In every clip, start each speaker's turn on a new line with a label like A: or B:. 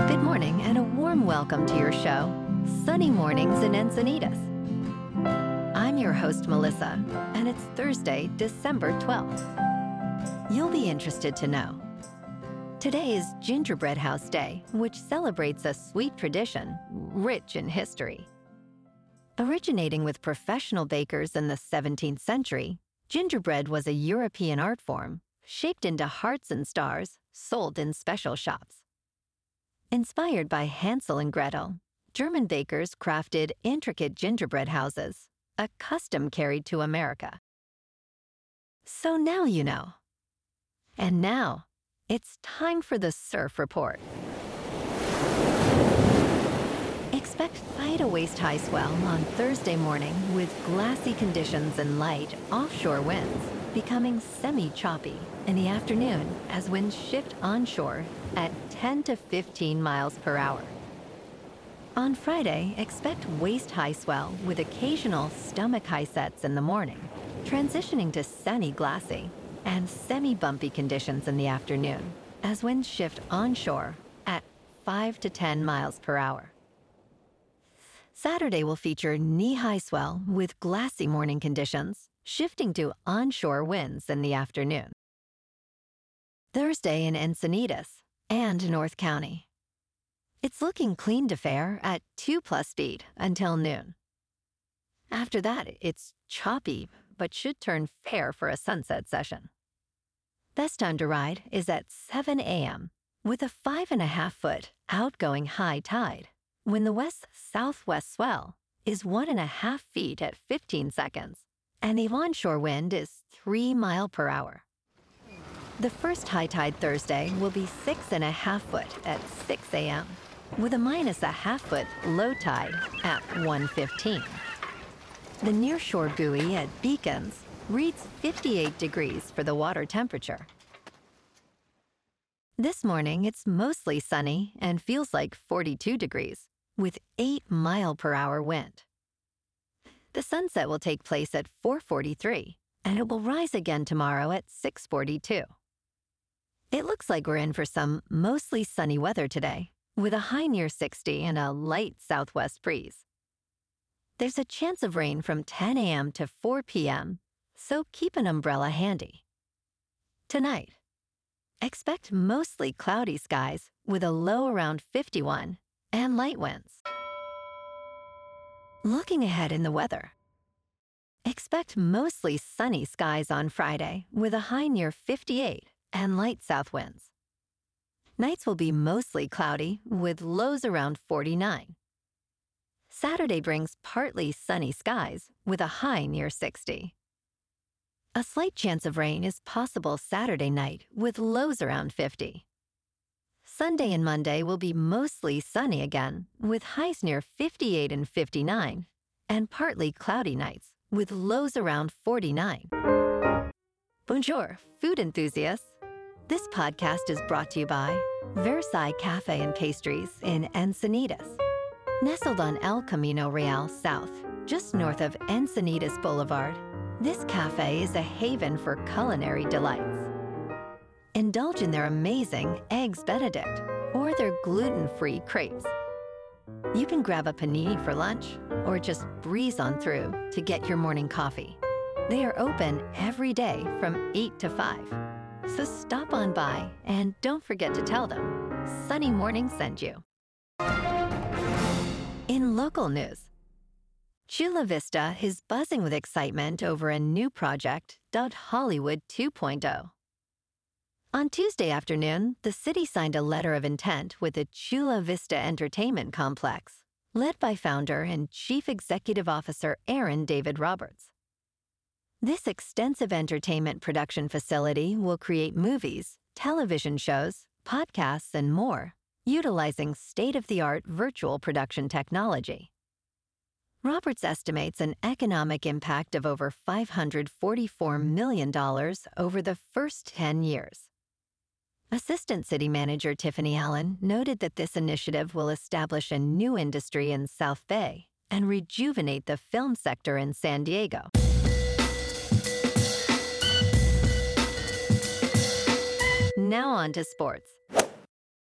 A: Good morning and a warm welcome to your show, Sunny Mornings in Encinitas. I'm your host, Melissa, and it's Thursday, December 12th. You'll be interested to know. Today is Gingerbread House Day, which celebrates a sweet tradition rich in history. Originating with professional bakers in the 17th century, gingerbread was a European art form shaped into hearts and stars, sold in special shops. Inspired by Hansel and Gretel, German bakers crafted intricate gingerbread houses, a custom carried to America. So now you know. And now, it's time for the Surf Report. Expect 5 to waist-high swell on Thursday morning with glassy conditions and light offshore winds, becoming semi-choppy in the afternoon as winds shift onshore at 10 to 15 miles per hour. On Friday, expect waist-high swell with occasional stomach-high sets in the morning, transitioning to sunny glassy and semi-bumpy conditions in the afternoon as winds shift onshore at 5 to 10 miles per hour. Saturday will feature knee-high swell with glassy morning conditions, shifting to onshore winds in the afternoon. Thursday in Encinitas and North County. It's looking clean to fair at 2+ speed until noon. After that, it's choppy, but should turn fair for a sunset session. Best time to ride is at 7 a.m. with a 5.5-foot outgoing high tide, when the west-southwest swell is 1.5 feet at 15 seconds, and the onshore wind is 3 miles per hour. The first high tide Thursday will be 6.5 foot at 6 a.m., with a -0.5 foot low tide at 1:15. The nearshore buoy at Beacons reads 58 degrees for the water temperature. This morning, it's mostly sunny and feels like 42 degrees, with 8 mile per hour wind. The sunset will take place at 4:43, and it will rise again tomorrow at 6:42. It looks like we're in for some mostly sunny weather today, with a high near 60 and a light southwest breeze. There's a chance of rain from 10 a.m. to 4 p.m., so keep an umbrella handy. Tonight, expect mostly cloudy skies with a low around 51 and light winds. Looking ahead in the weather, expect mostly sunny skies on Friday with a high near 58 and light south winds. Nights will be mostly cloudy with lows around 49. Saturday brings partly sunny skies with a high near 60. A slight chance of rain is possible Saturday night with lows around 50. Sunday and Monday will be mostly sunny again with highs near 58 and 59, and partly cloudy nights with lows around 49. Bonjour, food enthusiasts. This podcast is brought to you by Versailles Cafe and Pastries in Encinitas. Nestled on El Camino Real South, just north of Encinitas Boulevard, this cafe is a haven for culinary delights. Indulge in their amazing Eggs Benedict or their gluten-free crepes. You can grab a panini for lunch or just breeze on through to get your morning coffee. They are open every day from 8 to 5. So stop on by and don't forget to tell them Sunny Morning sent you. In local news, Chula Vista is buzzing with excitement over a new project dubbed Hollywood 2.0. On Tuesday afternoon, the city signed a letter of intent with the Chula Vista Entertainment Complex, led by founder and Chief Executive Officer Aaron David Roberts. This extensive entertainment production facility will create movies, television shows, podcasts, and more, utilizing state-of-the-art virtual production technology. Roberts estimates an economic impact of over $544 million over the first 10 years. Assistant City Manager Tiffany Allen noted that this initiative will establish a new industry in South Bay and rejuvenate the film sector in San Diego. Now on to sports.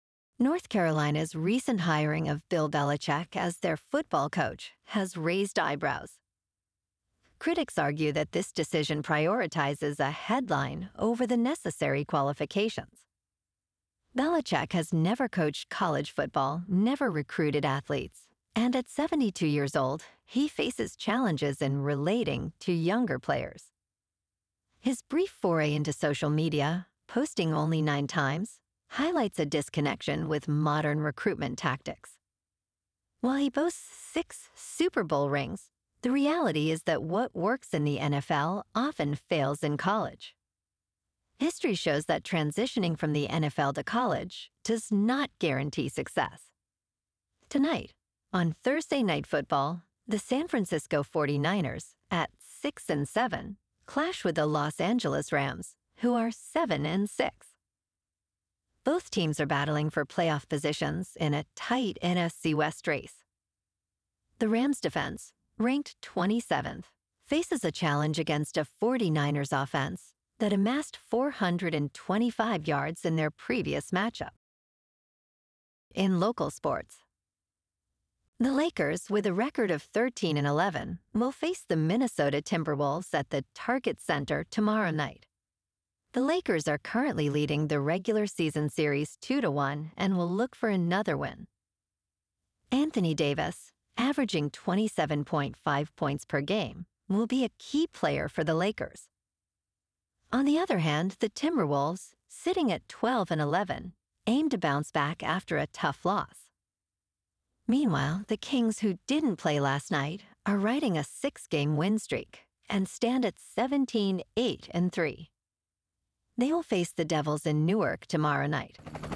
A: North Carolina's recent hiring of Bill Belichick as their football coach has raised eyebrows. Critics argue that this decision prioritizes a headline over the necessary qualifications. Belichick has never coached college football, never recruited athletes, and at 72 years old, he faces challenges in relating to younger players. His brief foray into social media, posting only 9 times, highlights a disconnection with modern recruitment tactics. While he boasts 6 Super Bowl rings, the reality is that what works in the NFL often fails in college. History shows that transitioning from the NFL to college does not guarantee success. Tonight, on Thursday Night Football, the San Francisco 49ers, at 6-7, clash with the Los Angeles Rams, who are 7-6. Both teams are battling for playoff positions in a tight NFC West race. The Rams' defense, ranked 27th, faces a challenge against a 49ers offense that amassed 425 yards in their previous matchup. In local sports, the Lakers, with a record of 13-11, will face the Minnesota Timberwolves at the Target Center tomorrow night. The Lakers are currently leading the regular season series 2-1 and will look for another win. Anthony Davis, averaging 27.5 points per game, will be a key player for the Lakers. On the other hand, the Timberwolves, sitting at 12-11, aim to bounce back after a tough loss. Meanwhile, the Kings, who didn't play last night, are riding a 6-game win streak and stand at 17-8-3. They will face the Devils in Newark tomorrow night.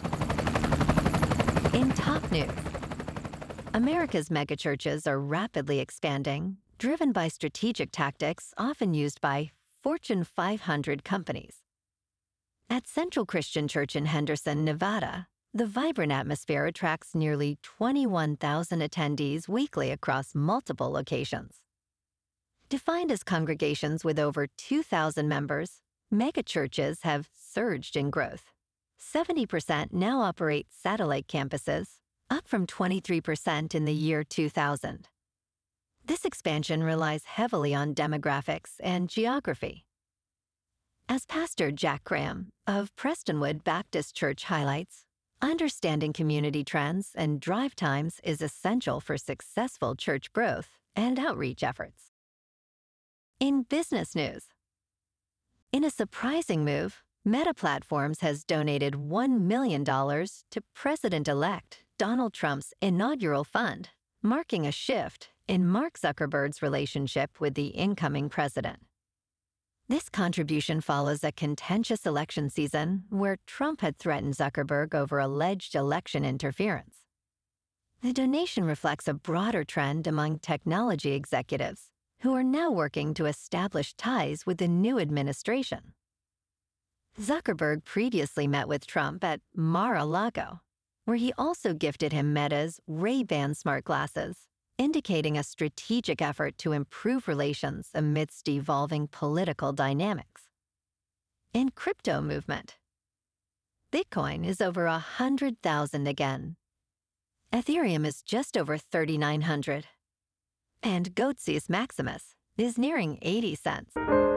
A: In top news, America's megachurches are rapidly expanding, driven by strategic tactics often used by Fortune 500 companies. At Central Christian Church in Henderson, Nevada, the vibrant atmosphere attracts nearly 21,000 attendees weekly across multiple locations. Defined as congregations with over 2,000 members, megachurches have surged in growth. 70% now operate satellite campuses, up from 23% in the year 2000. This expansion relies heavily on demographics and geography. As Pastor Jack Graham of Prestonwood Baptist Church highlights, understanding community trends and drive times is essential for successful church growth and outreach efforts. In business news, in a surprising move, Meta Platforms has donated $1 million to President-elect Donald Trump's inaugural fund, marking a shift in Mark Zuckerberg's relationship with the incoming president. This contribution follows a contentious election season where Trump had threatened Zuckerberg over alleged election interference. The donation reflects a broader trend among technology executives who are now working to establish ties with the new administration. Zuckerberg previously met with Trump at Mar-a-Lago, where he also gifted him Meta's Ray-Ban smart glasses, indicating a strategic effort to improve relations amidst evolving political dynamics. In crypto movement, Bitcoin is over 100,000 again. Ethereum is just over 3,900. And Goatseus Maximus is nearing 80 cents.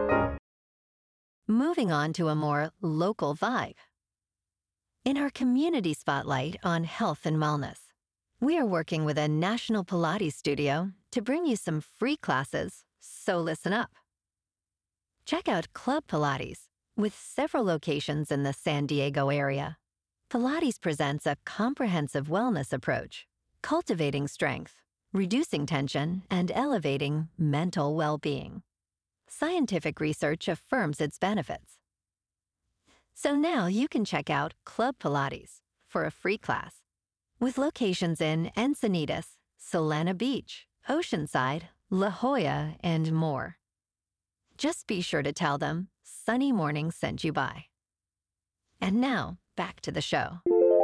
A: Moving on to a more local vibe. In our community spotlight on health and wellness, we are working with a national Pilates studio to bring you some free classes, so listen up. Check out Club Pilates, with several locations in the San Diego area. Pilates presents a comprehensive wellness approach, cultivating strength, reducing tension, and elevating mental well-being. Scientific research affirms its benefits. So now you can check out Club Pilates for a free class, with locations in Encinitas, Solana Beach, Oceanside, La Jolla, and more. Just be sure to tell them Sunny Morning sent you by. And now, back to the show.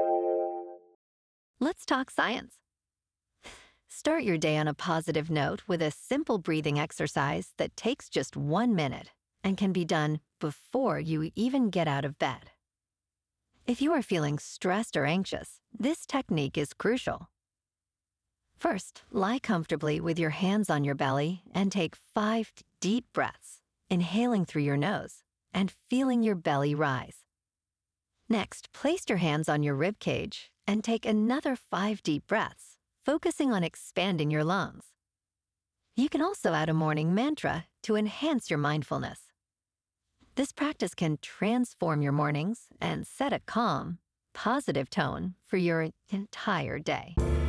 A: Let's talk science. Start your day on a positive note with a simple breathing exercise that takes just 1 minute and can be done before you even get out of bed. If you are feeling stressed or anxious, this technique is crucial. First, lie comfortably with your hands on your belly and take 5 deep breaths, inhaling through your nose and feeling your belly rise. Next, place your hands on your rib cage and take another 5 deep breaths, focusing on expanding your lungs. You can also add a morning mantra to enhance your mindfulness. This practice can transform your mornings and set a calm, positive tone for your entire day.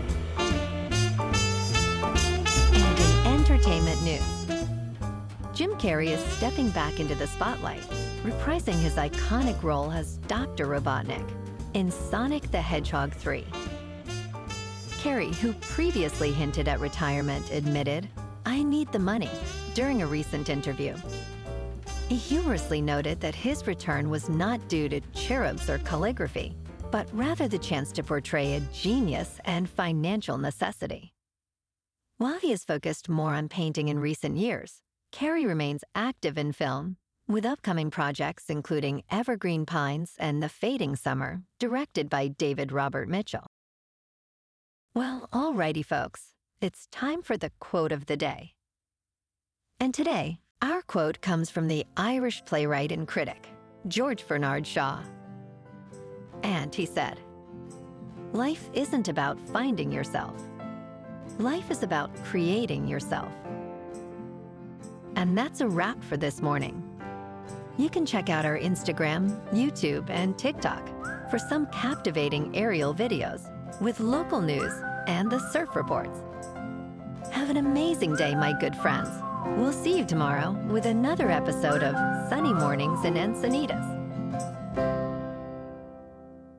A: And in entertainment news, Jim Carrey is stepping back into the spotlight, reprising his iconic role as Dr. Robotnik in Sonic the Hedgehog 3. Carrey, who previously hinted at retirement, admitted, "I need the money," during a recent interview. He humorously noted that his return was not due to cherubs or calligraphy, but rather the chance to portray a genius and financial necessity. While he has focused more on painting in recent years, Carrey remains active in film, with upcoming projects including Evergreen Pines and The Fading Summer, directed by David Robert Mitchell. Well, alrighty folks, it's time for the quote of the day. And today, our quote comes from the Irish playwright and critic, George Bernard Shaw. And he said, "Life isn't about finding yourself. Life is about creating yourself." And that's a wrap for this morning. You can check out our Instagram, YouTube, and TikTok for some captivating aerial videos with local news and the surf reports. Have an amazing day, my good friends. We'll see you tomorrow with another episode of Sunny Mornings in Encinitas.